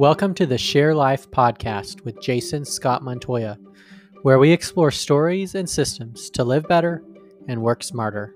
Welcome to the Share Life podcast with Jason Scott Montoya, where we explore stories and systems to live better and work smarter.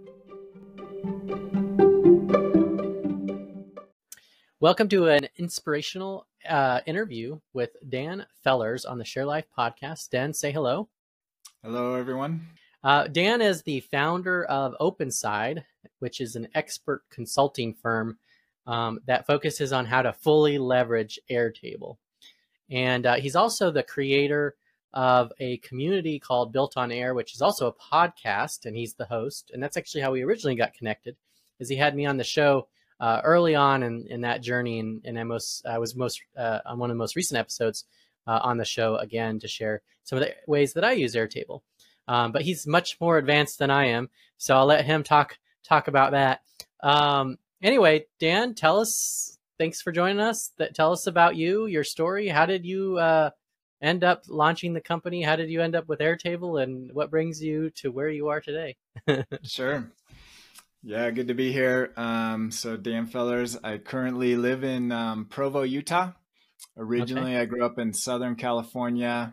Welcome to an inspirational interview with Dan Fellers on the Share Life podcast. Dan, say hello. Hello, everyone. Dan is the founder of OpenSide, which is an expert consulting firm that focuses on how to fully leverage Airtable. And he's also the creator of a community called Built on Air, which is also a podcast, and he's the host. And that's actually how we originally got connected, is he had me on the show early on in that journey. And I was on one of the most recent episodes on the show again to share some of the ways that I use Airtable. But he's much more advanced than I am, so I'll let him talk about that. Anyway, Dan, thanks for joining us. Tell us about you, your story. How did you end up launching the company? How did you end up with Airtable, and what brings you to where you are today? Sure. Yeah, good to be here. So Dan Fellers, I currently live in Provo, Utah. Originally, okay. I grew up in Southern California.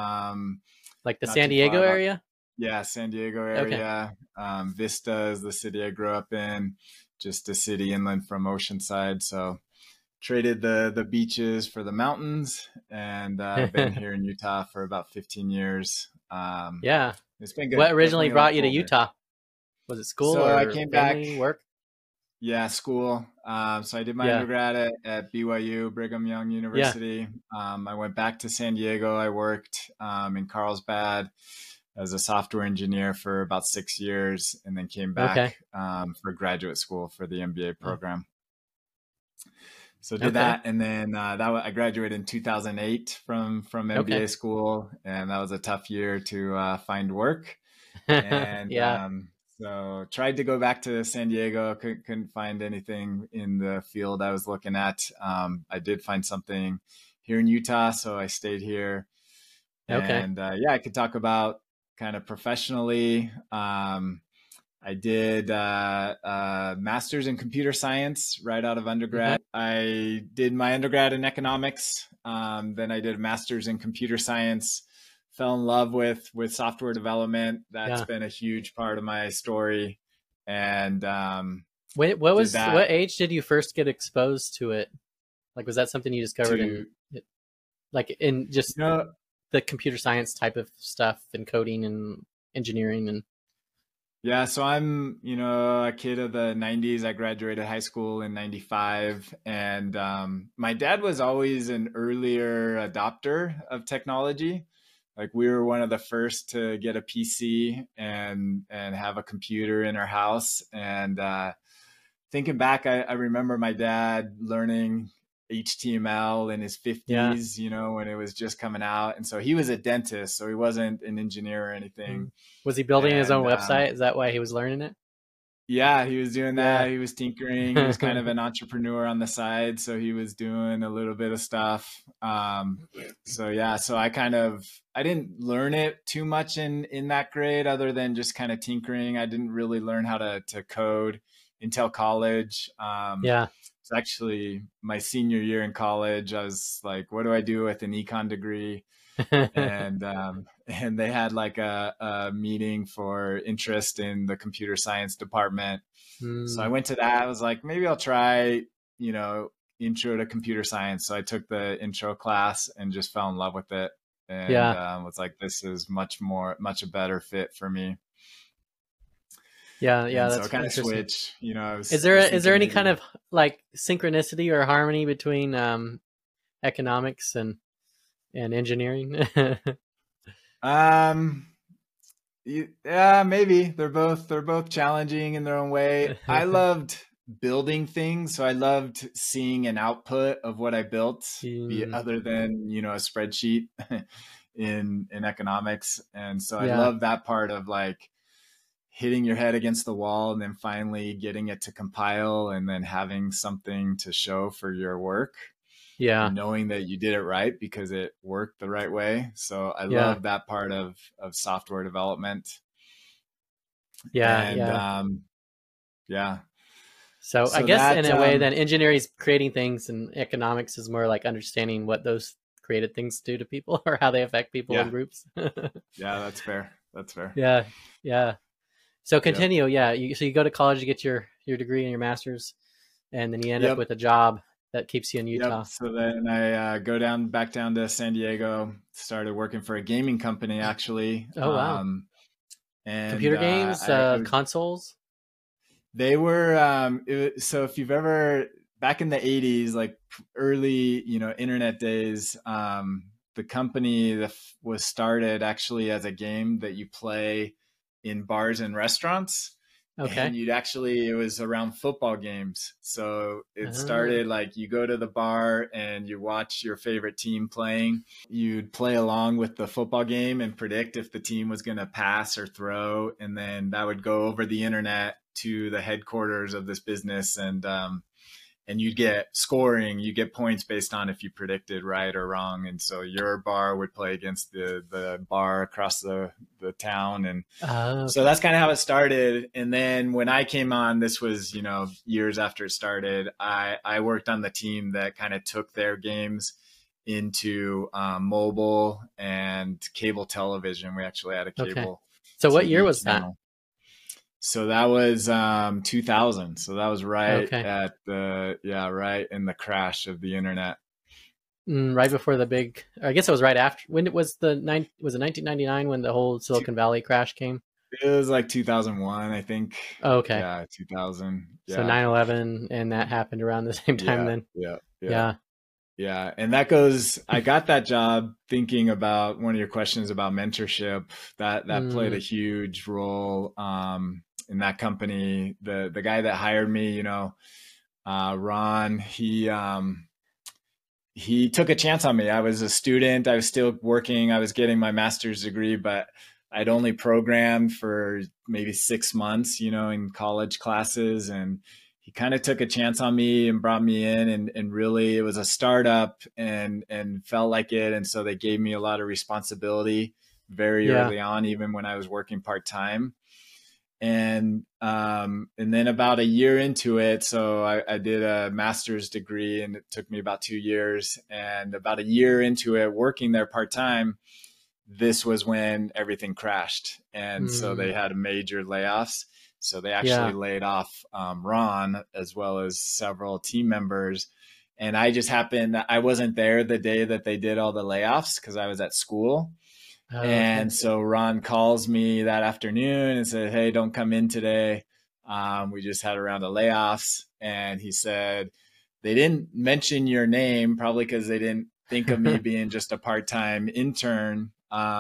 Like the San Diego area? Yeah, San Diego area. Okay. Vista is the city I grew up in, just a city inland from Oceanside. So traded the beaches for the mountains, and I've been here in Utah for about 15 years. Yeah. It's been good. What originally brought you to Utah? Was it school or I came family, back, work? Yeah, school. So I did my undergrad at BYU, Brigham Young University. I went back to San Diego. I worked in Carlsbad as a software engineer for about 6 years, and then came back for graduate school for the MBA program. So did that, and then I graduated in 2008 from MBA school, and that was a tough year to find work. And so tried to go back to San Diego, couldn't find anything in the field I was looking at. I did find something here in Utah, so I stayed here. And I could talk about kind of professionally. I did a master's in computer science right out of undergrad. I did my undergrad in economics. Then I did a master's in computer science. Fell in love with software development. That's been a huge part of my story. And what age did you first get exposed to it? Like, was that something you discovered in just the computer science type of stuff and coding and engineering? And yeah, so I'm a kid of the 90s. I graduated high school in 95, and my dad was always an earlier adopter of technology. Like, we were one of the first to get a PC and have a computer in our house. And thinking back, I remember my dad learning HTML in his 50s, when it was just coming out. And so he was a dentist, so he wasn't an engineer or anything. Was he building his own website? Is that why he was learning it? Yeah, he was doing that. Yeah. He was tinkering. He was kind of an entrepreneur on the side. So he was doing a little bit of stuff. So I didn't learn it too much in that grade, other than just kind of tinkering. I didn't really learn how to code until college. It's actually my senior year in college. I was like, what do I do with an econ degree? And they had like a meeting for interest in the computer science department. So I went to that. I was like, maybe I'll try, intro to computer science. So I took the intro class and just fell in love with it. And was like, this is much a better fit for me. Yeah, and that's so kind of switch. Is there any kind of like synchronicity or harmony between economics and engineering? Yeah, maybe they're both challenging in their own way. I loved building things, so I loved seeing an output of what I built, other than a spreadsheet in economics. And so I love that part of like hitting your head against the wall and then finally getting it to compile and then having something to show for your work. Yeah. Knowing that you did it right because it worked the right way. So I love that part of software development. So I guess in a way, then engineering is creating things, and economics is more like understanding what those created things do to people or how they affect people in groups. Yeah, that's fair. That's fair. Yeah, yeah. So continue. Yeah, so you go to college, you get your degree and your master's, and then you end up with a job that keeps you in Utah. So then I go back down to San Diego, started working for a gaming company actually. Oh, wow. And computer games, consoles? They were, so if you've ever, back in the 80s, like early, internet days, the company that was started actually as a game that you play in bars and restaurants. Okay. And it was around football games. So it started like you go to the bar and you watch your favorite team playing. You'd play along with the football game and predict if the team was going to pass or throw. And then that would go over the internet to the headquarters of this business. And you'd get scoring, you get points based on if you predicted right or wrong. And so your bar would play against the bar across the town. And so that's kind of how it started. And then when I came on, this was, years after it started, I worked on the team that kind of took their games into mobile and cable television. We actually had a cable. Okay. So what year was that? So that was 2000. So that was right at right in the crash of the internet. Right before the big, I guess it was right after. When it was was it 1999 when the whole Silicon Valley crash came? It was like 2001, I think. Oh, okay. Yeah, 2000. Yeah. So 9/11, and that happened around the same time then. Yeah. And that goes, I got that job thinking about one of your questions about mentorship. That played a huge role in that company. The guy that hired me, Ron, he took a chance on me. I was a student. I was still working. I was getting my master's degree, but I'd only programmed for maybe 6 months, in college classes. And he kind of took a chance on me and brought me in, and really it was a startup and felt like it. And so they gave me a lot of responsibility very early on, even when I was working part-time. And then about a year into it, so I did a master's degree, and it took me about 2 years. And about a year into it, working there part-time, this was when everything crashed. And so they had major layoffs. So they actually laid off Ron as well as several team members. And I just happened, I wasn't there the day that they did all the layoffs because I was at school. And so Ron calls me that afternoon and said, "Hey, don't come in today. We just had a round of layoffs." And he said, they didn't mention your name, probably because they didn't think of me being just a part-time intern.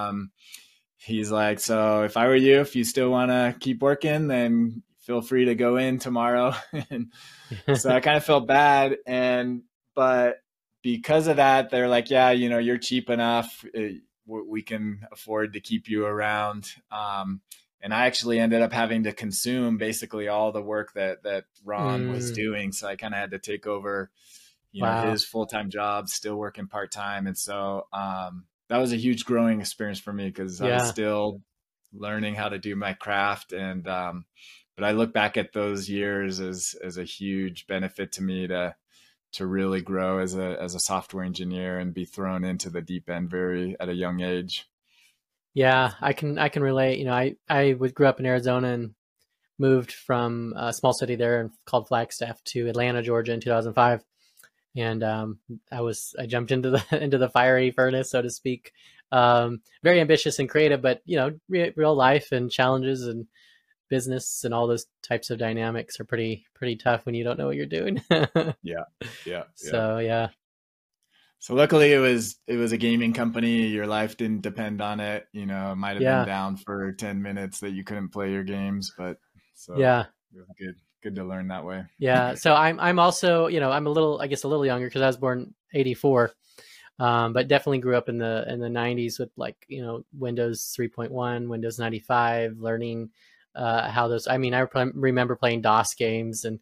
He's like, "So if I were you, if you still want to keep working, then feel free to go in tomorrow." And so I kind of felt bad. But because of that, they're like, "Yeah, you're cheap enough. We can afford to keep you around." And I actually ended up having to consume basically all the work that Ron was doing. So I kind of had to take over, his full-time job, still working part-time. And so that was a huge growing experience for me because I was still learning how to do my craft. And but I look back at those years as a huge benefit to me to really grow as a software engineer and be thrown into the deep end at a young age. Yeah, I can relate. I grew up in Arizona and moved from a small city there called Flagstaff to Atlanta, Georgia in 2005. And I jumped into the fiery furnace, so to speak. Very ambitious and creative, but real life and challenges and business and all those types of dynamics are pretty tough when you don't know what you're doing. Yeah. So yeah. So luckily it was a gaming company. Your life didn't depend on it. It might have been down for 10 minutes that you couldn't play your games, but it was good to learn that way. Yeah. So I'm also, I'm a little younger because I was born 84. But definitely grew up in the 90s with Windows 3.1, Windows 95, learning how those, I remember playing DOS games and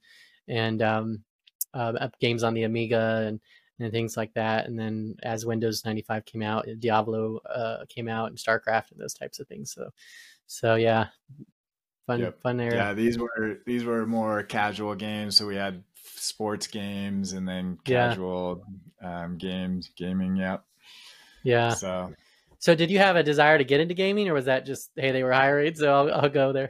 games on the Amiga and things like that. And then as Windows 95 came out, Diablo came out, and StarCraft and those types of things. So yeah, Yep. fun era. Yeah, these were more casual games. So we had sports games and then Yeah, casual gaming. Yep. yeah. So So did you have a desire to get into gaming, or was that just, hey, they were hiring, so I'll go there?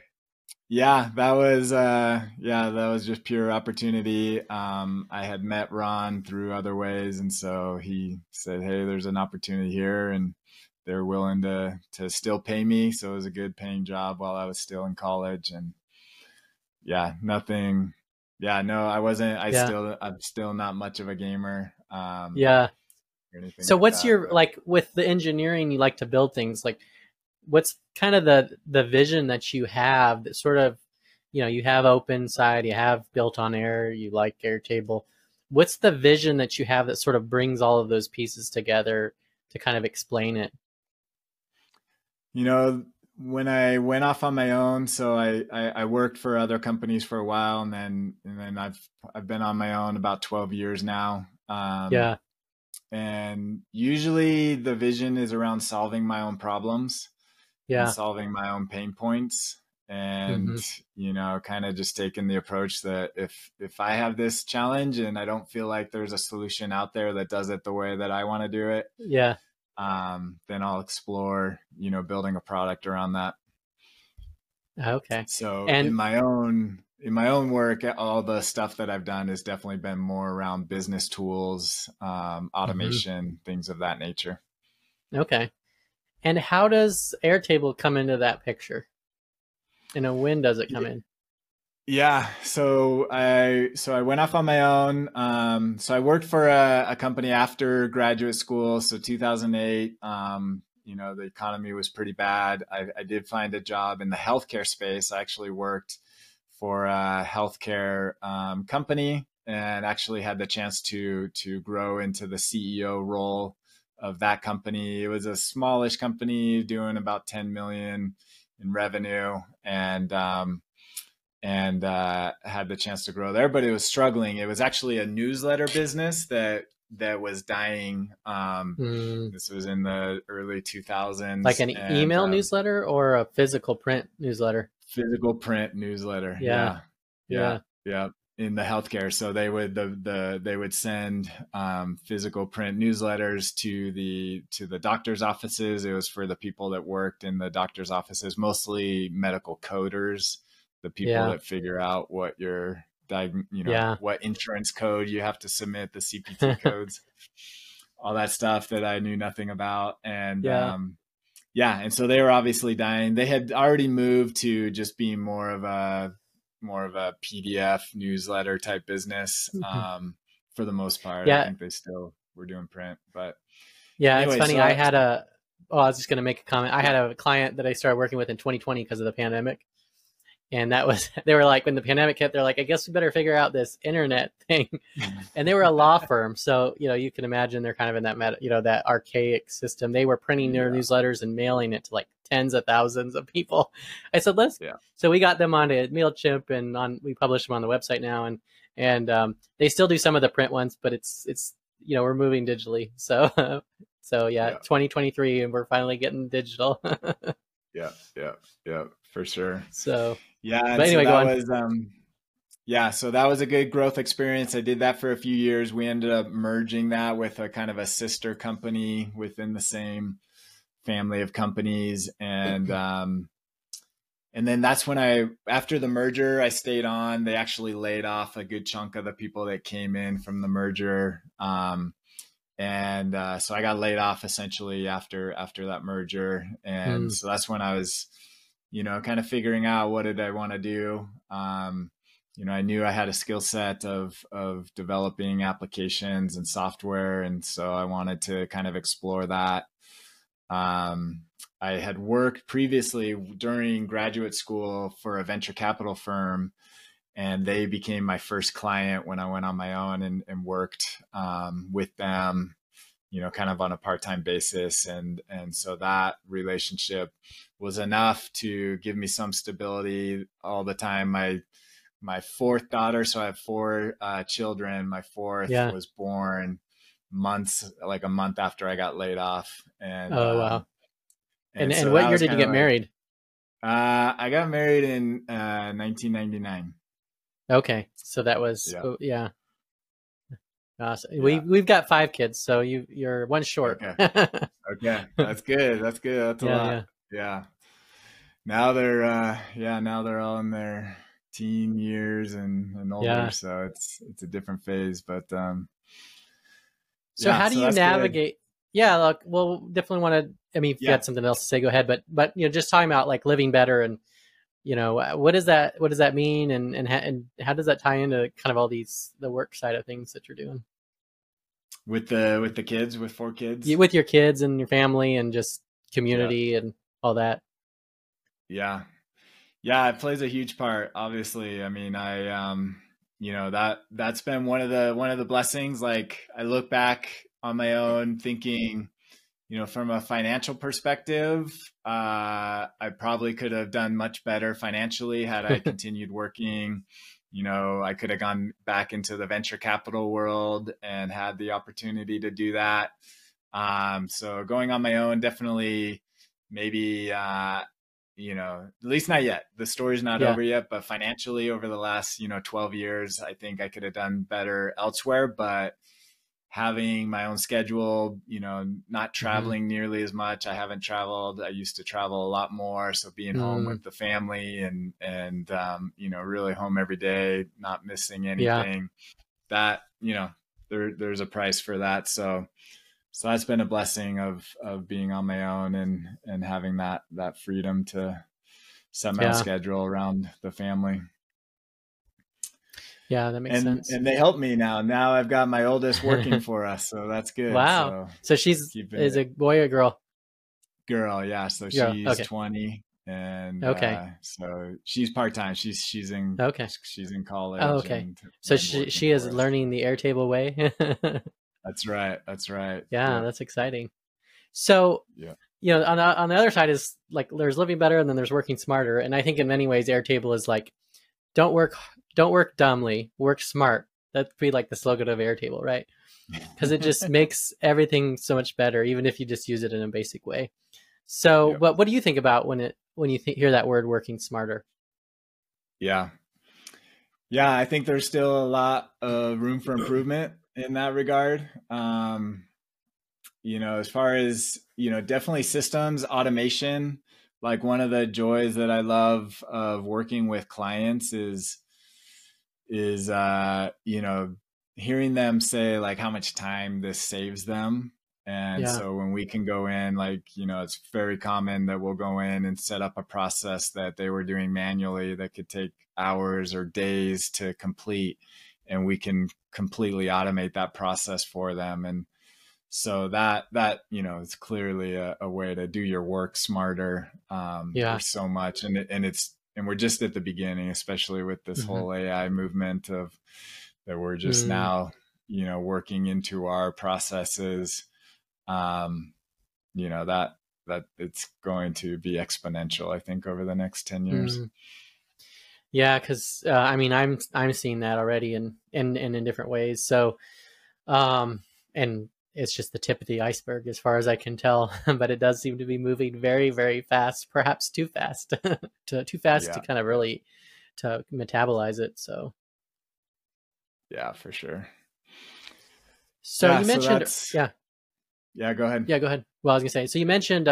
that was just pure opportunity. I had met Ron through other ways, and so he said, "Hey, there's an opportunity here," and they're willing to still pay me. So it was a good paying job while I was still in college, and yeah, nothing. Yeah, no, I wasn't. Yeah, I'm still not much of a gamer, yeah. or anything So like what's that. your, But like, with the engineering, you like to build things, like what's kind of the vision that you have that sort of, you have open side, you have built on air, you like Airtable. What's the vision that you have that sort of brings all of those pieces together to kind of explain it? you know, when I went off on my own, so I worked for other companies for a while, and then I've been on my own about 12 years now. Yeah, And usually the vision is around solving my own problems and yeah. solving my own pain points, and Hmm. kind of just taking the approach that if I have this challenge and I don't feel like there's a solution out there that does it the way that I want to do it, Yeah. then I'll explore building a product around that. Okay. So in And my own work, all the stuff that I've done has definitely been more around business tools, mhm. automation, things of that nature. Okay. And how does Airtable come into that picture? And when does it come in? Yeah, so I went off on my own. So I worked for a company after graduate school. So 2008, the economy was pretty bad. I did find a job in the healthcare space. I actually worked for a healthcare company, and actually had the chance to grow into the CEO role of that company. It was a smallish company doing about 10 million in revenue, and had the chance to grow there, but it was struggling. It was actually a newsletter business that was dying. Mm, This was in the early like 2000s, an and email newsletter or a physical print newsletter? physical print newsletter. Yeah. Yeah, yeah, Yeah. yeah. In the healthcare, so they would send physical print newsletters to the doctor's offices. It was for the people that worked in the doctor's offices, mostly medical coders, the people Yeah. that figure out what your Yeah. what insurance code you have to submit, the CPT codes, all that stuff that I knew nothing about. And Yeah. yeah, and so they were obviously dying. They had already moved to just being more of a PDF newsletter type business, Mhm. for the most part. I Yeah. think they still were doing print, but Yeah. It's anyway, funny. so I was just going to make a comment. I yeah, had a client that I started working with in 2020 because of the pandemic. And that was, they were like, when the pandemic hit, they're like, I guess we better figure out this internet thing. And they were a law firm. So, you can imagine they're kind of in that that archaic system. They were printing their yeah, newsletters and mailing it to like tens of thousands of people. I said, yeah, so we got them onto MailChimp, and we publish them on the website now. And they still do some of the print ones, but it's, we're moving digitally. So, so yeah, yeah, 2023, and we're finally getting digital. yeah, yeah, yeah, for sure. So, Yeah, but and so anyway, go that on. was yeah, so that was a good growth experience. I did that for a few years. We ended up merging that with a kind of a sister company within the same family of companies, and then that's when after the merger, I stayed on. They actually laid off a good chunk of the people that came in from the merger. And so I got laid off essentially after that merger. And Mm, so that's when I was, kind of figuring out what did I want to do. I knew I had a skill set of developing applications and software. And so I wanted to kind of explore that. Um, I had worked previously during graduate school for a venture capital firm, and they became my first client when I went on my own and worked with them, kind of on a part-time basis. And so that relationship was enough to give me some stability all the time. My fourth daughter, so I have four children. My fourth yeah. was born like a month after I got laid off. And Oh, wow. And so what that year was did you kind of get like married? I got married in 1999. Okay, so that was, Yeah. oh, yeah. So Yeah. we've got 5 kids, so you're one short. Okay. Okay. That's good. That's good. That's a Yeah, lot. yeah, Yeah. Now they're all in their teen years and older. yeah. So it's a different phase, but, So yeah, how do so you that's good. navigate? Yeah, look, well, definitely want to. I mean, if you Yeah. had something else to say, go ahead. But just talking about like living better, and what does that mean, and how does that tie into kind of all these the work side of things that you're doing With the kids, with 4 kids. with your kids and your family and just Yeah. community and all that. Yeah. Yeah, it plays a huge part, obviously. I mean, that's been one of the blessings. Like, I look back on my own thinking, from a financial perspective, I probably could have done much better financially had I continued working. I could have gone back into the venture capital world and had the opportunity to do that. So going on my own, definitely, maybe, at least not yet. The story's not Yeah. over yet, but financially over the last, 12 years, I think I could have done better elsewhere. But having my own schedule, not Hmm. traveling nearly as much. I haven't traveled. I used to travel a lot more. So being home Mm, with the family and really home every day, not missing yeah. anything, that, there's a price for that. So that's been a blessing of being on my own and having that freedom to set my own Yeah. schedule around the family. Yeah. That makes sense. And they help me now. Now I've got my oldest working for us, so that's good. Wow. So So she's keeping is it a boy or girl? girl, yeah. So Girl. she's Okay. 20, and Okay. so she's part time. Okay. She's in Oh, college okay. and So working she is for us. learning the Airtable way. That's right. That's right. Yeah, Yep. that's exciting. So, Yeah. on the other side is like there's living better and then there's working smarter. And I think in many ways Airtable is like don't work don't work dumbly, work smart. That'd be like the slogan of Airtable, right? Because it just makes everything so much better, even if you just use it in a basic way. So, Yep. what do you think about when you hear that word working smarter? Yeah. Yeah, I think there's still a lot of room for improvement in that regard. As far as, definitely systems, automation, like one of the joys that I love of working with clients is hearing them say like how much time this saves them. And Yeah. so when we can go in, like, it's very common that we'll go in and set up a process that they were doing manually that could take hours or days to complete, and we can completely automate that process for them. And so that is clearly a way to do your work smarter. Yeah. There's so much, and we're just at the beginning, especially with this Hmm. whole AI movement of that we're just Mm, now, working into our processes. um, that it's going to be exponential, I think, over the next 10 years. mm. Yeah, because I mean, I'm seeing that already, and in different ways. So, and it's just the tip of the iceberg, as far as I can tell. But it does seem to be moving very, very fast, perhaps too fast, too fast to Yeah, kind of really to metabolize it. So, yeah, for sure. so Yeah, you so mentioned, that's yeah, yeah, go ahead. yeah, go ahead. Well, I was gonna say, so you mentioned,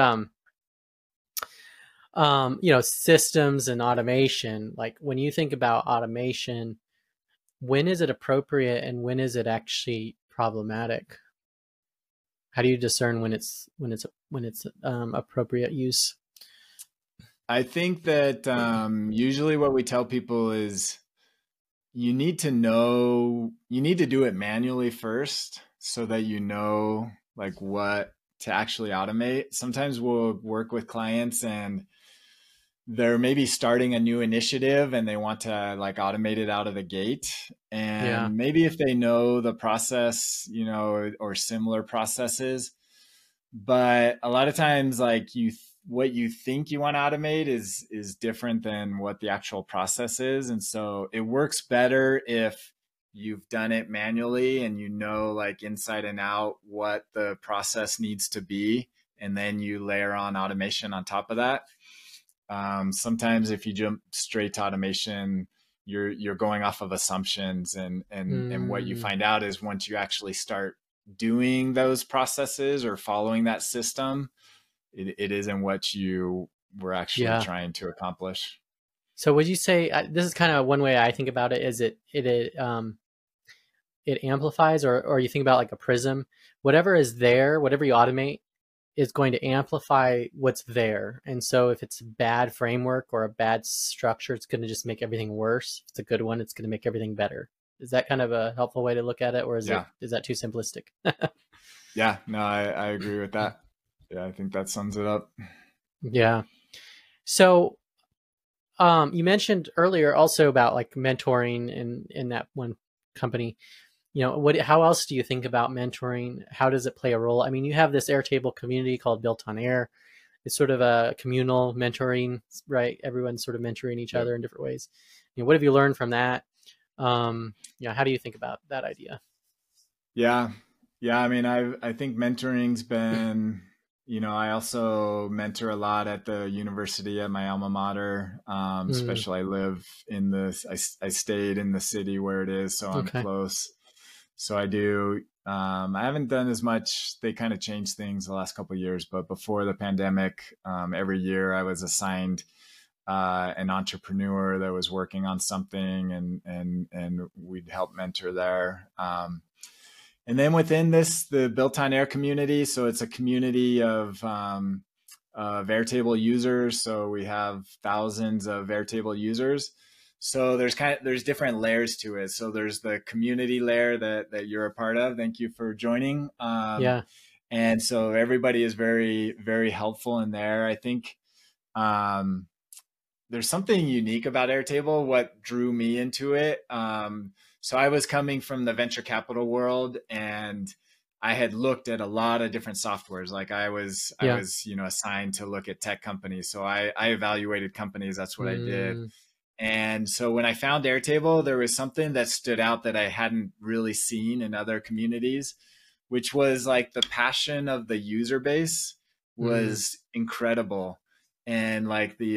systems and automation. Like when you think about automation, when is it appropriate and when is it actually problematic? How do you discern when it's appropriate use? I think that usually what we tell people is you need to do it manually first so that like what to actually automate. Sometimes we'll work with clients and they're maybe starting a new initiative and they want to like automate it out of the gate. Yeah, And maybe if they know the process, or similar processes, but a lot of times like what you think you want to automate is different than what the actual process is. And so it works better if you've done it manually and like inside and out what the process needs to be, and then you layer on automation on top of that. Sometimes if you jump straight to automation, you're going off of assumptions, and what you find out is once you actually start doing those processes or following that system, it isn't what you were actually trying to accomplish. So would you say, this is kind of one way I think about it, is it amplifies, or you think about like a prism, whatever is there, whatever you automate is going to amplify what's there. And so if it's a bad framework or a bad structure, it's going to just make everything worse. If it's a good one, it's going to make everything better. Is that kind of a helpful way to look at it, or is that too simplistic? Yeah, no, I agree with that. Yeah, I think that sums it up. Yeah. So you mentioned earlier also about like mentoring in that one company. How else do you think about mentoring? How does it play a role? I mean, you have this Airtable community called Built on Air. It's sort of a communal mentoring, right? Everyone's sort of mentoring each other in different ways. What have you learned from that? How do you think about that idea? Yeah. I mean, I think mentoring's been, I also mentor a lot at the university at my alma mater. Especially I stayed in the city where it is, so I'm close. So I do. I haven't done as much. They kind of changed things the last couple of years, but before the pandemic, every year I was assigned an entrepreneur that was working on something, and we'd help mentor there. And then within the Built on Air community, so it's a community of Airtable users. So we have thousands of Airtable users. So there's different layers to it. So there's the community layer that you're a part of. Thank you for joining. And so everybody is very, very helpful in there. I think there's something unique about Airtable. What drew me into it. So I was coming from the venture capital world, and I had looked at a lot of different softwares. Like I was assigned to look at tech companies. So I evaluated companies. That's what I did. And so when I found Airtable, there was something that stood out that I hadn't really seen in other communities, which was like the passion of the user base was incredible. And like the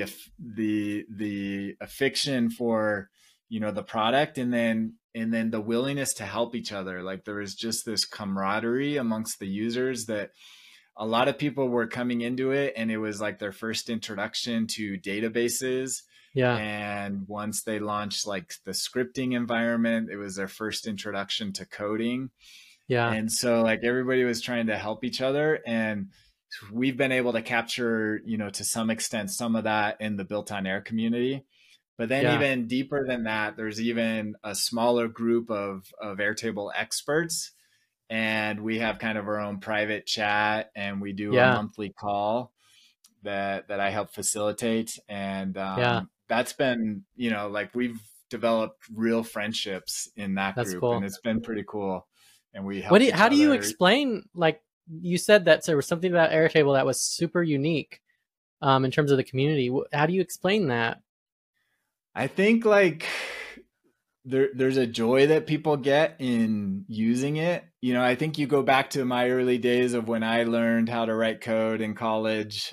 affection for, the product, and then the willingness to help each other. Like there was just this camaraderie amongst the users that a lot of people were coming into it, and it was like their first introduction to databases. And once they launched like the scripting environment, it was their first introduction to coding. And so like everybody was trying to help each other, and we've been able to capture, to some extent, some of that in the Built on Air community. But then even deeper than that, there's even a smaller group of Airtable experts, and we have kind of our own private chat, and we do a monthly call that I help facilitate. And that's been, like we've developed real friendships in that group, and it's been pretty cool. And we help how do you explain, like you said that there was something about Airtable that was super unique in terms of the community. How do you explain that? I think like there's a joy that people get in using it. I think you go back to my early days of when I learned how to write code in college.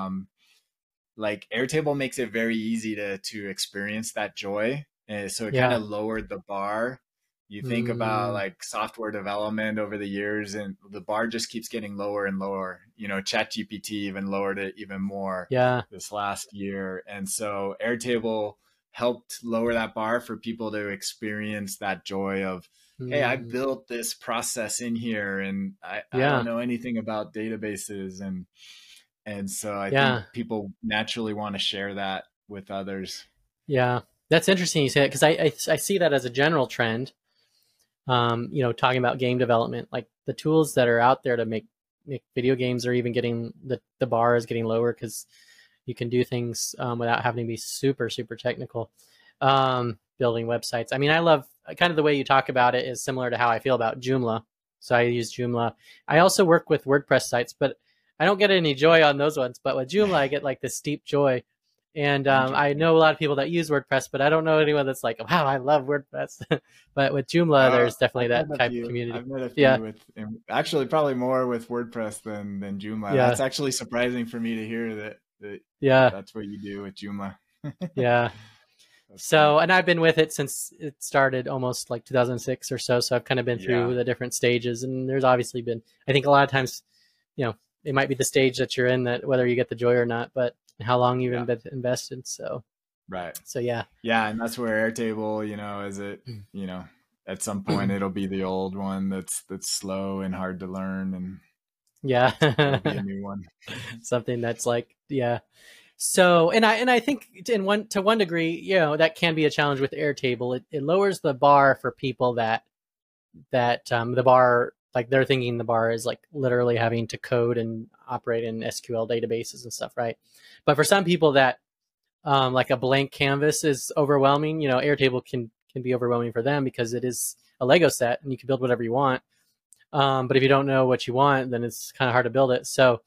Like Airtable makes it very easy to experience that joy. And so it kind of lowered the bar. You think about like software development over the years, and the bar just keeps getting lower and lower. ChatGPT even lowered it even more this last year. And so Airtable helped lower that bar for people to experience that joy of, hey, I built this process in here, and I don't know anything about databases. And so I think people naturally want to share that with others. Yeah, that's interesting you say that, because I see that as a general trend. Talking about game development, like the tools that are out there to make video games are even getting, the bar is getting lower, because you can do things without having to be super, super technical. Building websites. I mean, I love kind of the way you talk about it is similar to how I feel about Joomla. So I use Joomla. I also work with WordPress sites, but I don't get any joy on those ones. But with Joomla, I get like this deep joy. And I know a lot of people that use WordPress, but I don't know anyone that's like, wow, I love WordPress. But with Joomla, there's definitely that type of community. I've met a few actually probably more with WordPress than Joomla. That's actually surprising for me to hear Yeah. That's what you do with Joomla. Yeah. So, and I've been with it since it started almost like 2006 or so. So I've kind of been through the different stages, and there's obviously been, I think a lot of times, it might be the stage that you're in that whether you get the joy or not, but how long you've invested. So, right. So yeah. Yeah. And that's where Airtable, is it, at some point it'll be the old one that's slow and hard to learn, and yeah, it'll be a new one. Something that's like, yeah. So, and I think to one degree, that can be a challenge with Airtable. It lowers the bar for people that the bar, like they're thinking the bar is like literally having to code and operate in SQL databases and stuff, right? But for some people that like a blank canvas is overwhelming, Airtable can be overwhelming for them because it is a Lego set and you can build whatever you want. But if you don't know what you want, then it's kind of hard to build it. So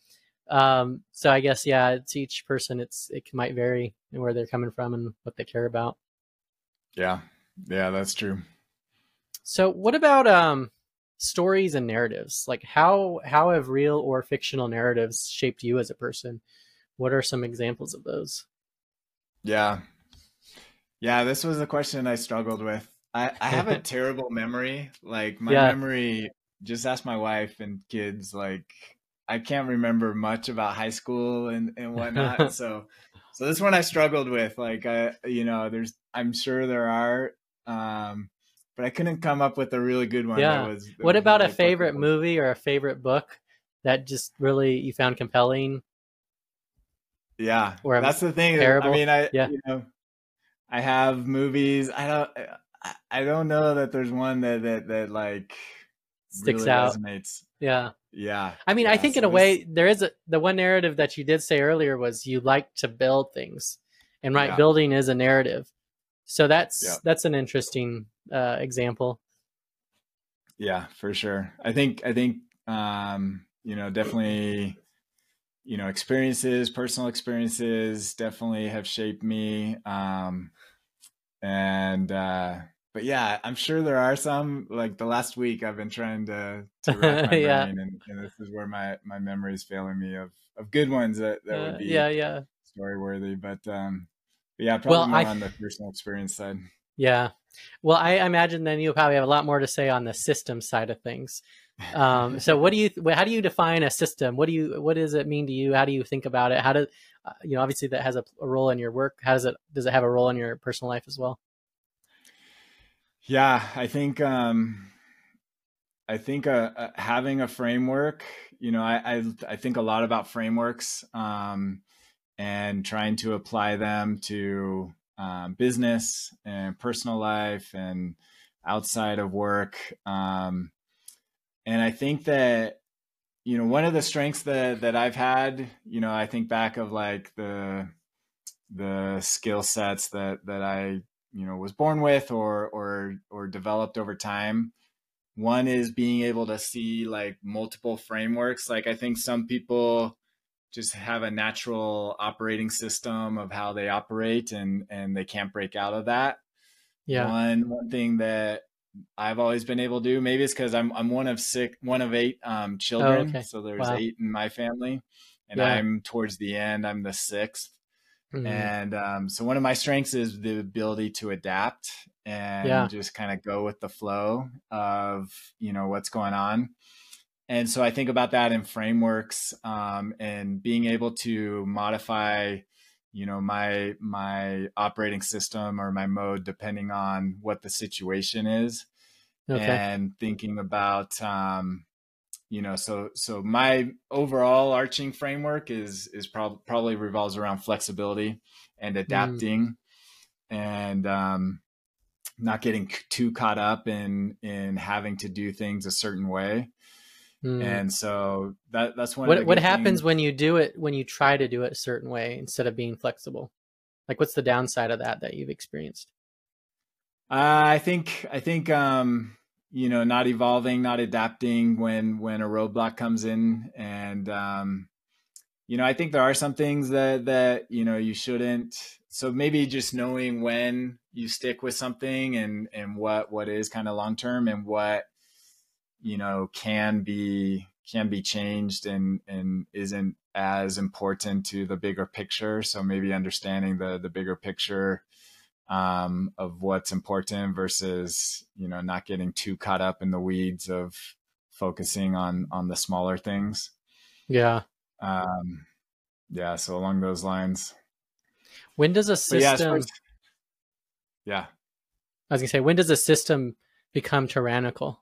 I guess, yeah, it's each person, it might vary in where they're coming from and what they care about. Yeah. Yeah, that's true. So what about stories and narratives? Like how have real or fictional narratives shaped you as a person? What are some examples of those? Yeah. Yeah, this was a question I struggled with. I have a terrible memory. Like my memory, just ask my wife and kids, like I can't remember much about high school and whatnot. So this one I struggled with. Like I'm sure there are, but I couldn't come up with a really good one. Yeah. What about a favorite movie or a favorite book that just really you found compelling? Yeah, or that's the thing. Terrible? I mean, I have movies. I don't know that there's one that like sticks really out. Resonates. Yeah. Yeah. I mean, I think in a way there is the one narrative that you did say earlier was you like to build things, and building is a narrative. So that's an interesting example. Yeah, for sure. I think definitely personal experiences definitely have shaped me. But yeah, I'm sure there are some. Like the last week I've been trying to rack my brain, and this is where my memory is failing me of good ones that would be story worthy. But yeah, probably more on the personal experience side. Yeah. Well, I imagine then you'll probably have a lot more to say on the system side of things. So how do you define a system? What does it mean to you? How do you think about it? How do obviously that has a role in your work. How does it have a role in your personal life as well? Yeah, I think having a framework, I think a lot about frameworks, and trying to apply them to business and personal life and outside of work. And I think that, one of the strengths that I've had, I think back of like the skill sets that I, was born with or developed over time. One is being able to see like multiple frameworks. Like I think some people just have a natural operating system of how they operate and they can't break out of that. Yeah. One thing that I've always been able to do, maybe it's because I'm one of 8 children. Oh, okay. So there's 8 in my family, and I'm towards the end, I'm the 6th. Mm-hmm. And so one of my strengths is the ability to adapt and just kind of go with the flow of, what's going on. And so I think about that in frameworks, and being able to modify, my operating system or my mode depending on what the situation is. Okay. And thinking about, so my overall arching framework is probably revolves around flexibility and adapting, and not getting too caught up in having to do things a certain way. And so that's one. What happens when you do it, when you try to do it a certain way instead of being flexible? Like, what's the downside of that you've experienced? I think not evolving, not adapting when a roadblock comes in, and I think there are some things that you shouldn't. So maybe just knowing when you stick with something and what is kind of long term and what can be can be changed and isn't as important to the bigger picture. So maybe understanding the bigger picture of what's important versus, not getting too caught up in the weeds of focusing on the smaller things. Yeah. Yeah. So along those lines. When does a system, yeah. I was gonna say, when does a system become tyrannical?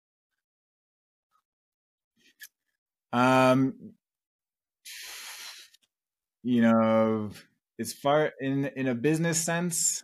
As far in a business sense,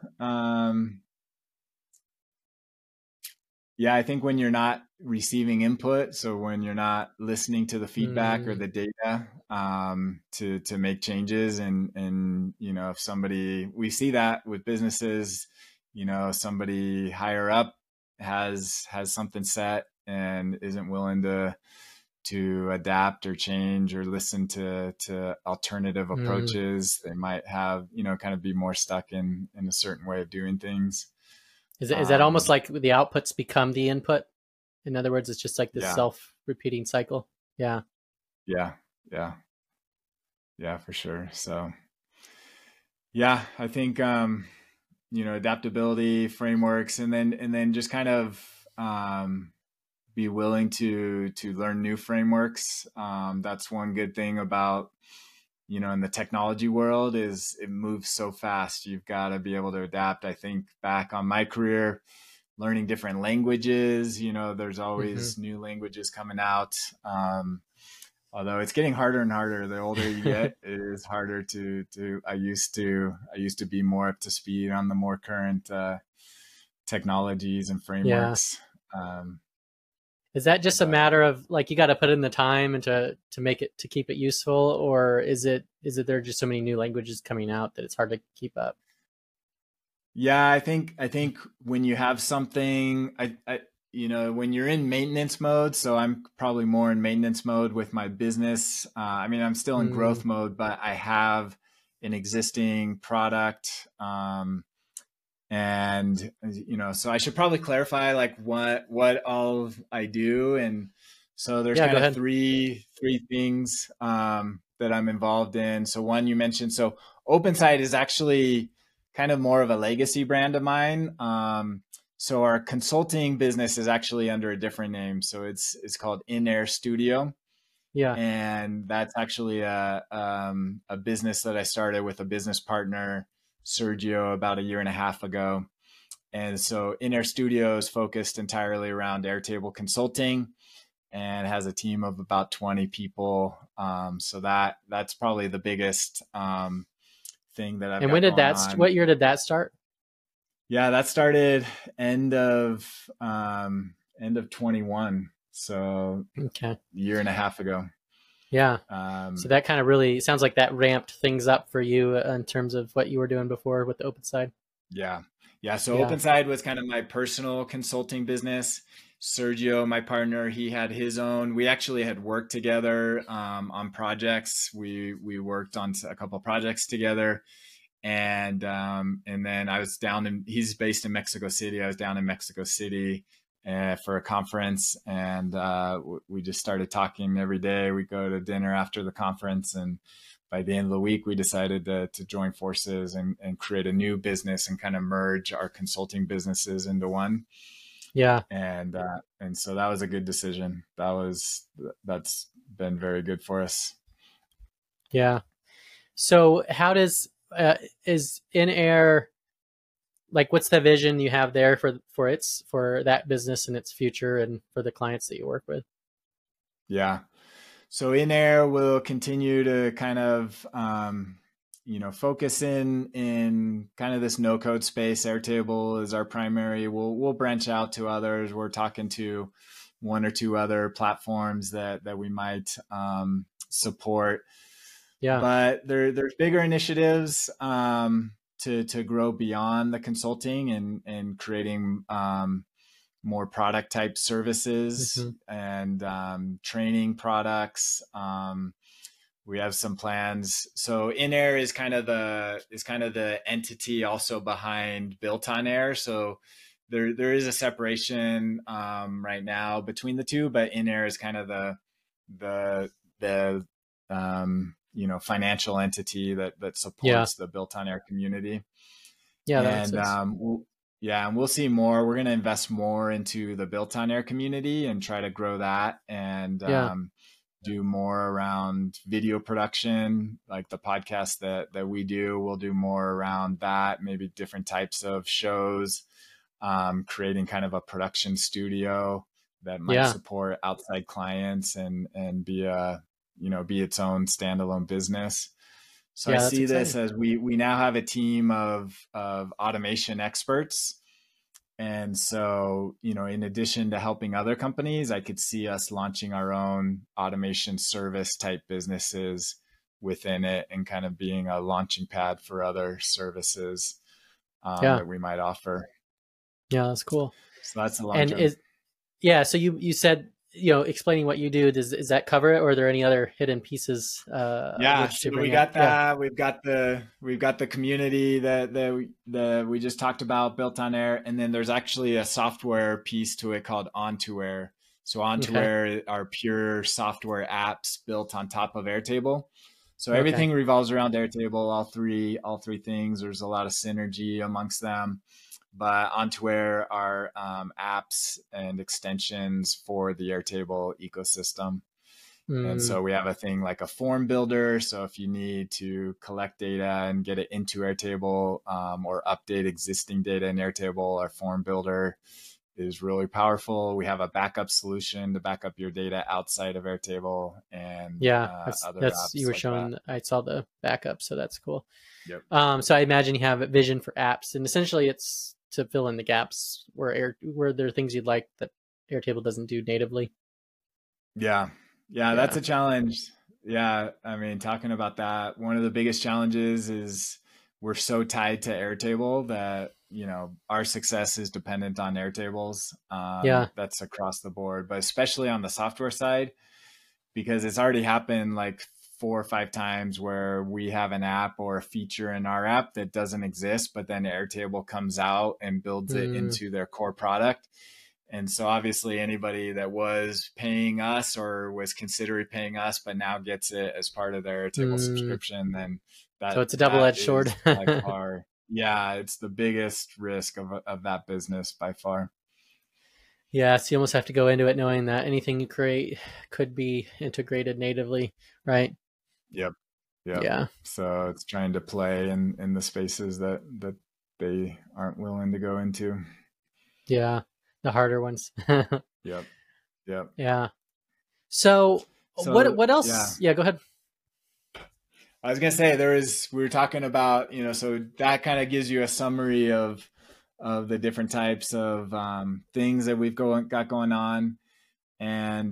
I think when you're not receiving input, so when you're not listening to the feedback or the data to make changes, and if we see that with businesses, somebody higher up has something set and isn't willing to adapt or change or listen to alternative approaches, they might have, kind of be more stuck in a certain way of doing things. Is that almost like the outputs become the input? In other words, it's just like this self-repeating cycle. Yeah. Yeah, for sure. So I think, adaptability frameworks, and then just kind of, be willing to learn new frameworks. That's one good thing about, in the technology world, is it moves so fast. You've got to be able to adapt. I think back on my career, learning different languages, there's always new languages coming out. Although it's getting harder and harder. The older you get, it is harder to I used to be more up to speed on the more current technologies and frameworks. Yeah. Is that just a matter of like you got to put in the time and to keep it useful, or is it there are just so many new languages coming out that it's hard to keep up? Yeah, I think when you have something, when you're in maintenance mode, so I'm probably more in maintenance mode with my business. I'm still in growth mode, but I have an existing product. And so I should probably clarify like what all I do. And so there's kind of three things that I'm involved in. So one you mentioned, so OpenSide is actually kind of more of a legacy brand of mine. So our consulting business is actually under a different name. So it's called In-Air Studio. Yeah. And that's actually a business that I started with a business partner, Sergio, about 1.5 years ago. And so In-Air Studio is focused entirely around Airtable consulting and has a team of about 20 people. So that's probably the biggest thing that I've And got going on. What year did that start? Yeah, that started end of 21. So okay. 1.5 years ago. Yeah. So that kind of really sounds like that ramped things up for you in terms of what you were doing before with the OpenSide. Yeah. So OpenSide was kind of my personal consulting business. Sergio, my partner, he had his own. We actually had worked together on projects. We worked on a couple of projects together. And then I was he's based in Mexico City. I was down in Mexico City for a conference, and we just started talking every day. We go to dinner after the conference, and by the end of the week, we decided to join forces and create a new business and kind of merge our consulting businesses into one. Yeah. And so that was a good decision. That's been very good for us. Yeah. So how does is In-Air, like, what's the vision you have there for that business and its future and for the clients that you work with? Yeah. So In-Air will continue to kind of, focus in kind of this no code space. Airtable is our primary. We'll branch out to others. We're talking to 1 or 2 other platforms that we might support. Yeah. But there's bigger initiatives to grow beyond the consulting and creating more product type services and training products. We have some plans. So In-Air is kind of the entity also behind Built on Air. So there is a separation right now between the two, but In-Air is kind of the financial entity that supports the Built on Air community. Yeah, that makes And sense. and we'll see more. We're going to invest more into the Built on Air community and try to grow that, and do more around video production, like the podcast that we do. We'll do more around that, maybe different types of shows, creating kind of a production studio that might support outside clients and be be its own standalone business. So I see this as we now have a team of automation experts. And so, in addition to helping other companies, I could see us launching our own automation service type businesses within it, and kind of being a launching pad for other services that we might offer. Yeah, that's cool. So that's the long term. So you said, explaining what you do, does that cover it, or are there any other hidden pieces? So we got that. We've got the community that we just talked about, Built on Air, and then there's actually a software piece to it called On2Air. So On2Air are pure software apps built on top of Airtable. So everything revolves around Airtable. All three things. There's a lot of synergy amongst them. But On2Air are apps and extensions for the Airtable ecosystem. And so we have a thing like a form builder. So if you need to collect data and get it into Airtable, or update existing data in Airtable, our form builder is really powerful. We have a backup solution to back up your data outside of Airtable, and that's apps you were like showing. that. I saw the backup, so that's cool. Yep. So I imagine you have a vision for apps, and essentially it's to fill in the gaps where there are things you'd like that Airtable doesn't do natively. Yeah, that's a challenge. Yeah, I mean, talking about that, one of the biggest challenges is we're so tied to Airtable that our success is dependent on Airtables. That's across the board, but especially on the software side, because it's already happened like 4 or 5 times where we have an app or a feature in our app that doesn't exist, but then Airtable comes out and builds it into their core product. And so obviously anybody that was paying us or was considering paying us, but now gets it as part of their Airtable subscription, then so it's a double-edged sword. By far. Yeah, it's the biggest risk of that business by far. Yeah, so you almost have to go into it knowing that anything you create could be integrated natively, right? Yep. Yeah. So it's trying to play in the spaces that they aren't willing to go into. Yeah, the harder ones. Yep. Yeah. So what else? Yeah, go ahead. I was gonna say we were talking about, so that kind of gives you a summary of the different types of things that we've got going on, and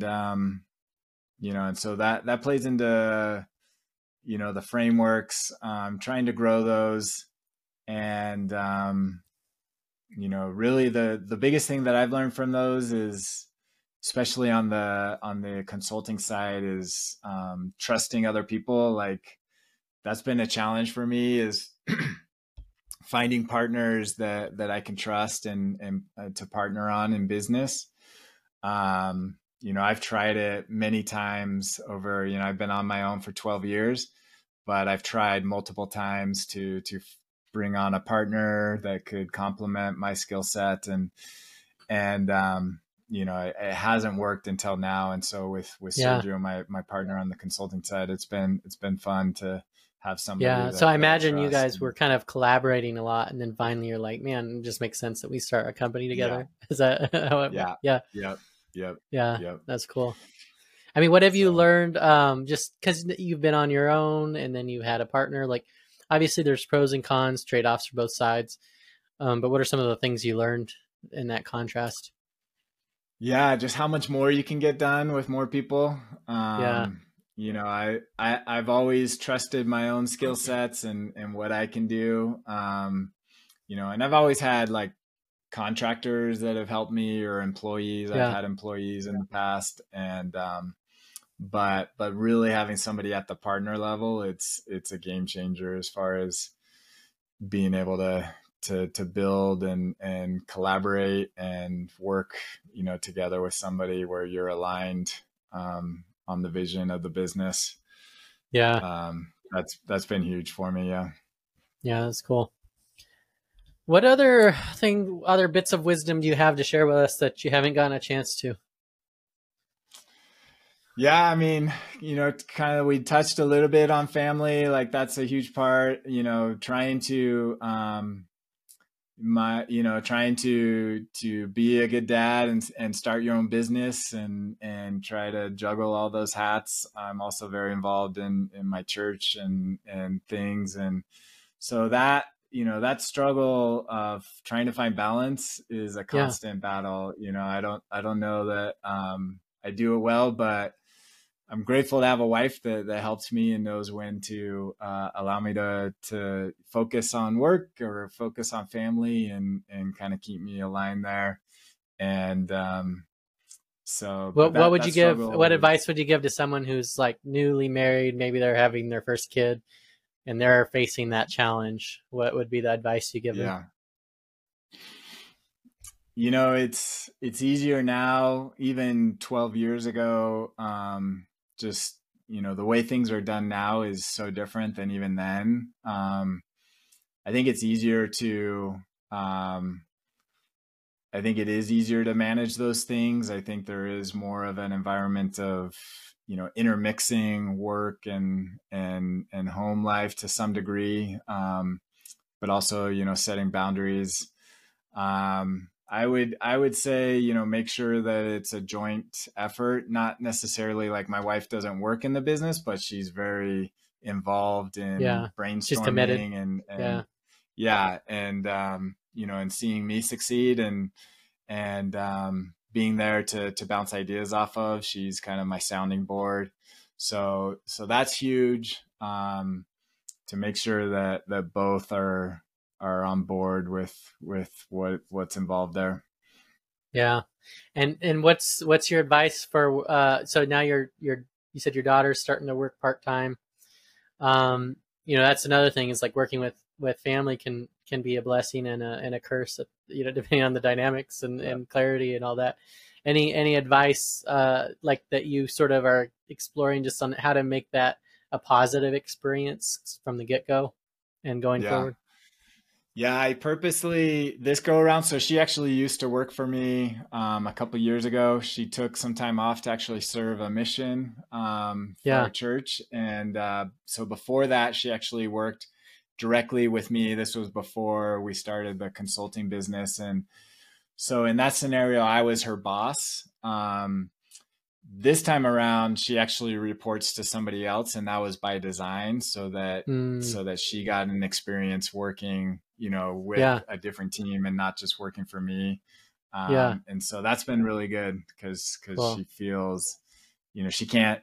and so that plays into the frameworks, trying to grow those, and really the biggest thing that I've learned from those is, especially on the consulting side, is trusting other people. Like, that's been a challenge for me, is finding partners that I can trust and to partner on in business. I've tried it many times over, I've been on my own for 12 years, but I've tried multiple times to bring on a partner that could complement my skill set, and it hasn't worked until now. And so with Sergio, my partner on the consulting side, it's been fun to have somebody. Yeah. So I imagine you guys were kind of collaborating a lot, and then finally you're like, man, it just makes sense that we start a company together. Yeah. Is that how it went? Yeah. Yep. That's cool. I mean, what have you learned? Just because you've been on your own and then you had a partner, like, obviously there's pros and cons, trade-offs for both sides. But what are some of the things you learned in that contrast? Yeah, just how much more you can get done with more people. I've always trusted my own skill sets and what I can do. And I've always had like contractors that have helped me, or employees. I've had employees in the past, and but really having somebody at the partner level, it's a game changer as far as being able to build and collaborate and work, together with somebody where you're aligned the vision of the business. Yeah. That's been huge for me. Yeah. Yeah, that's cool. What other bits of wisdom do you have to share with us that you haven't gotten a chance to? Yeah, I mean, kind of we touched a little bit on family, like that's a huge part, trying to trying to be a good dad and start your own business and try to juggle all those hats. I'm also very involved in my church and things, and so that that struggle of trying to find balance is a Yeah. constant battle. I don't know that I do it well, but I'm grateful to have a wife that helps me and knows when to allow me to focus on work or focus on family and kind of keep me aligned there. And so, but What would that you give? What struggle is, advice would you give to someone who's like newly married? Maybe they're having their first kid and they're facing that challenge. What would be the advice you give them? yeah. It's easier now, even 12 years ago. Just, the way things are done now is so different than even then. I think it's easier to, I think it is easier to manage those things. I think there is more of an environment of, intermixing work and home life to some degree. But also, setting boundaries. I would say, make sure that it's a joint effort, not necessarily like my wife doesn't work in the business, but she's very involved in Yeah. She's committed. brainstorming Yeah. and yeah. And, and seeing me succeed and being there to bounce ideas off of. She's kind of my sounding board. So that's huge. To make sure that both are on board with what's involved there. Yeah. And what's your advice for so now you said your daughter's starting to work part-time. That's another thing is like working with family can be a blessing and a curse, depending on the dynamics and clarity and all that. Any advice like that you sort of are exploring just on how to make that a positive experience from the get-go and going forward? Yeah, I purposely this go around. So she actually used to work for me a couple years ago. She took some time off to actually serve a mission for our church, and so before that, she actually worked directly with me. This was before we started the consulting business, and so in that scenario, I was her boss. This time around, she actually reports to somebody else, and that was by design, so that she got an experience working, with a different team and not just working for me. And so that's been really good because Cool. she feels, she can't,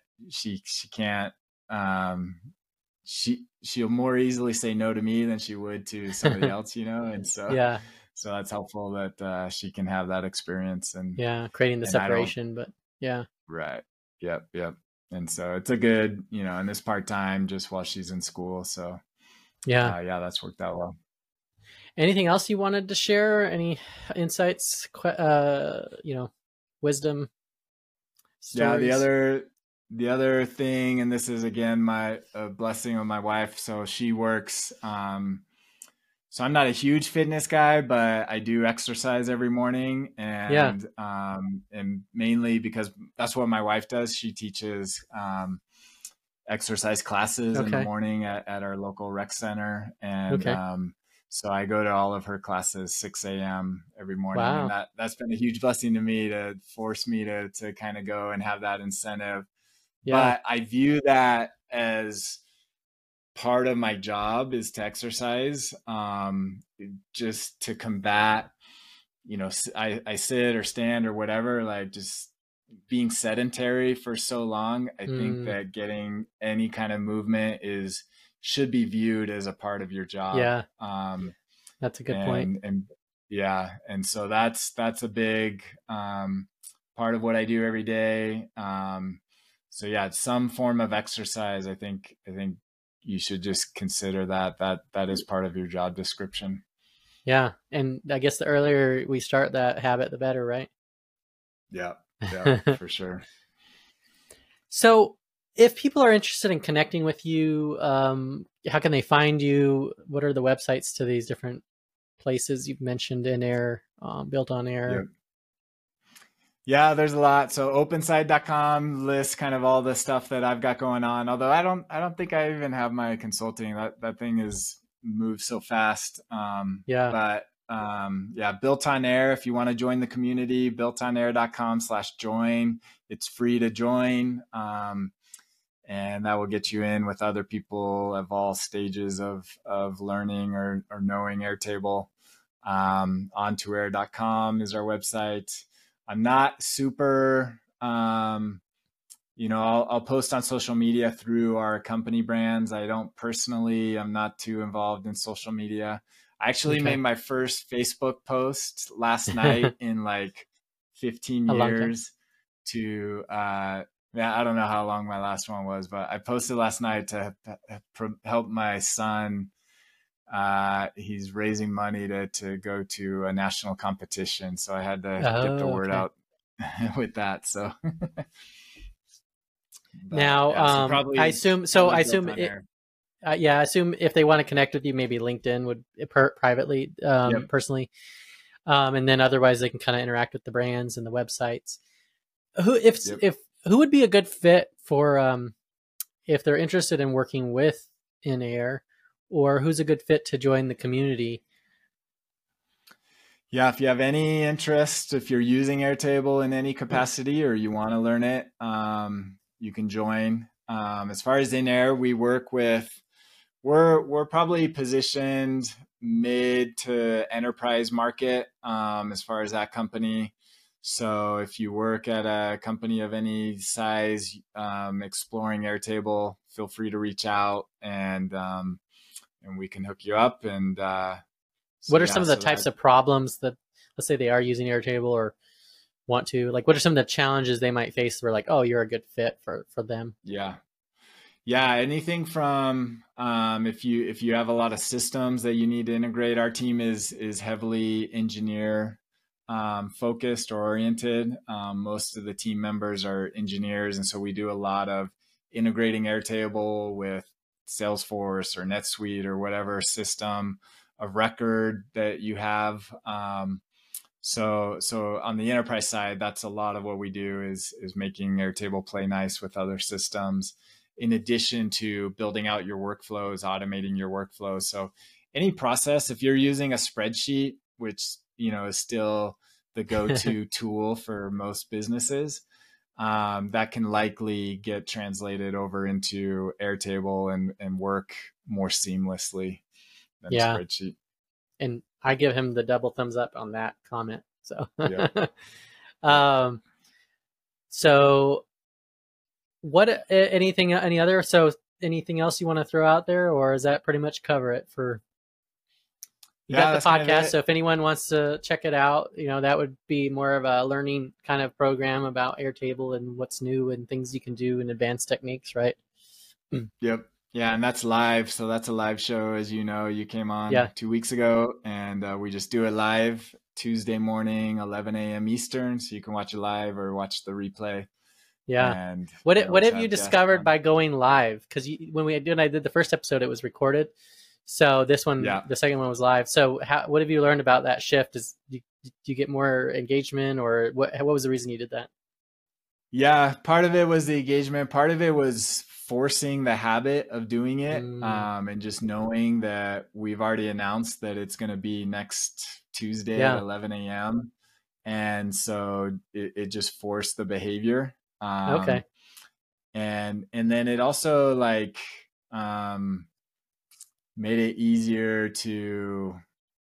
she'll more easily say no to me than she would to somebody else, and so so that's helpful that she can have that experience and creating the separation, but right. Yep. And so it's a good, and this part-time just while she's in school. So that's worked out well. Anything else you wanted to share? Any insights, wisdom, stories? Yeah. The other thing, and this is again, a blessing of my wife. So she works, so I'm not a huge fitness guy, but I do exercise every morning, and mainly because that's what my wife does. She teaches exercise classes in the morning at our local rec center, and so I go to all of her classes 6 a.m. every morning, and that's been a huge blessing to me to force me to kind of go and have that incentive. But I view that as part of my job is to exercise, just to combat, I sit or stand or whatever, like just being sedentary for so long. I think that getting any kind of movement should be viewed as a part of your job. That's a good point. And so that's a big part of what I do every day. So some form of exercise. I think you should just consider that is part of your job description. Yeah. And I guess the earlier we start that habit, the better, right? Yeah, for sure. So if people are interested in connecting with you, how can they find you? What are the websites to these different places you've mentioned in air, built on air? Yep. Yeah, there's a lot. So openside.com lists kind of all the stuff that I've got going on. Although I don't think I even have my consulting. That thing is moves so fast. Yeah. Yeah, Built on Air. If you want to join the community, builtonair.com/join. It's free to join. And that will get you in with other people of all stages of learning or knowing Airtable. Ontoair.com is our website. I'm not super, I'll post on social media through our company brands. I'm not too involved in social media. I actually made my first Facebook post last night in like 15 years to, I don't know how long my last one was, but I posted last night to help my son. He's raising money to go to a national competition. So I had to get the word out with that. So now, I assume if they want to connect with you, maybe LinkedIn would privately, personally. And then otherwise they can kind of interact with the brands and the websites. Who would be a good fit for, if they're interested in working with in-air, or who's a good fit to join the community? Yeah, if you have any interest, if you're using Airtable in any capacity or you want to learn it, you can join. As far as in-air, we're probably positioned mid to enterprise market as far as that company. So if you work at a company of any size exploring Airtable, feel free to reach out and we can hook you up. And what are some of the types of problems that, let's say they are using Airtable or want to, like, what are some of the challenges they might face where like, oh, you're a good fit for them? Yeah, anything from if you have a lot of systems that you need to integrate. Our team is heavily engineer focused or oriented. Most of the team members are engineers, and so we do a lot of integrating Airtable with Salesforce or NetSuite or whatever system of record that you have. So on the enterprise side, that's a lot of what we do is making Airtable play nice with other systems, in addition to building out your workflows, automating your workflows. So any process, if you're using a spreadsheet, which is still the go-to tool for most businesses, that can likely get translated over into Airtable and work more seamlessly than a spreadsheet. And I give him the double thumbs up on that comment. So, so what, anything else you want to throw out there, or is that pretty much cover it for? You got the podcast. Kind of, so if anyone wants to check it out, that would be more of a learning kind of program about Airtable and what's new and things you can do and advanced techniques, right? Yep. Yeah, and that's live. So that's a live show. As you know, you came on 2 weeks ago, and we just do it live Tuesday morning, 11 a.m. Eastern. So you can watch it live or watch the replay. Yeah. And what have you discovered by going live? Because when I did the first episode, it was recorded. So this one, the second one was live. So what have you learned about that shift? Do you get more engagement, or what was the reason you did that? Yeah, part of it was the engagement. Part of it was forcing the habit of doing it, and just knowing that we've already announced that it's going to be next Tuesday at 11 a.m. And so it just forced the behavior. And then it also made it easier to.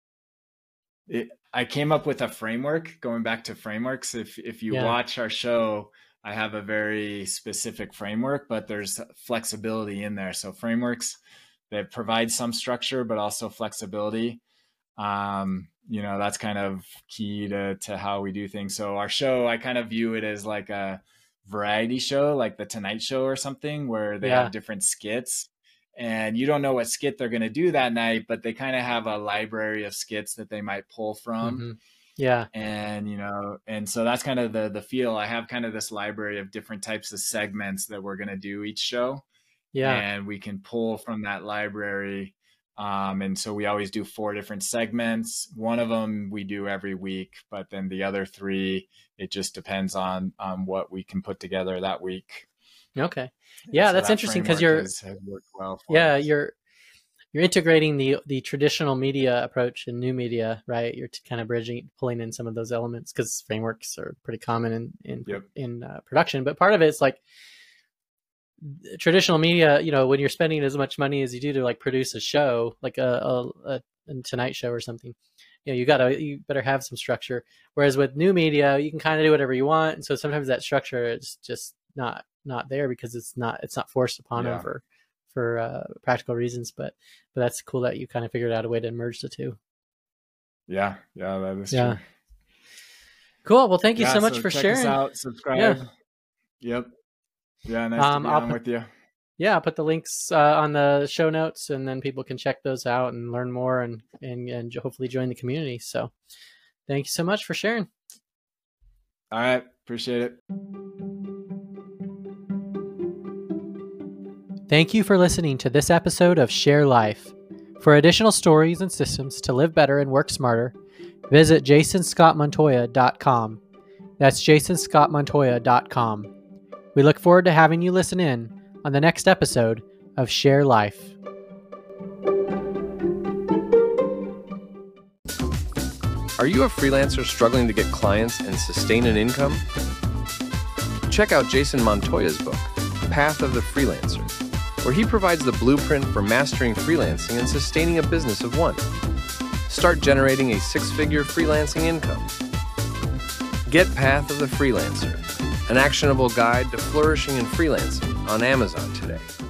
I came up with a framework. Going back to frameworks, if you watch our show, I have a very specific framework, but there's flexibility in there. So frameworks that provide some structure, but also flexibility. That's kind of key to how we do things. So our show, I kind of view it as like a variety show, like the Tonight Show or something, where they have different skits. And you don't know what skit they're going to do that night, but they kind of have a library of skits that they might pull from. Yeah. And, and so that's kind of the feel. I have kind of this library of different types of segments that we're going to do each show. Yeah. And we can pull from that library. And so we always do 4 different segments. One of them we do every week, but then the other 3, it just depends on what we can put together that week. Okay. Yeah, so that's interesting because you're has worked well for us. You're integrating the traditional media approach and new media, right? You're kind of pulling in some of those elements because frameworks are pretty common in production. But part of it is like traditional media. When you're spending as much money as you do to like produce a show, like a Tonight Show or something, you better have some structure. Whereas with new media, you can kind of do whatever you want, and so sometimes that structure is just not there because it's not forced upon them for practical reasons. But that's cool that you kind of figured out a way to merge the two. Yeah, that is true. Cool. Well, thank you so much for check sharing. Us out, subscribe. Yep. Yeah, nice to be on with you. Yeah, I'll put the links on the show notes, and then people can check those out and learn more and hopefully join the community. So thank you so much for sharing. All right. Appreciate it. Thank you for listening to this episode of Share Life. For additional stories and systems to live better and work smarter, visit jasonscottmontoya.com. That's jasonscottmontoya.com. We look forward to having you listen in on the next episode of Share Life. Are you a freelancer struggling to get clients and sustain an income? Check out Jason Montoya's book, Path of the Freelancer, where he provides the blueprint for mastering freelancing and sustaining a business of one. Start generating a 6-figure freelancing income. Get Path of the Freelancer, an actionable guide to flourishing in freelancing on Amazon today.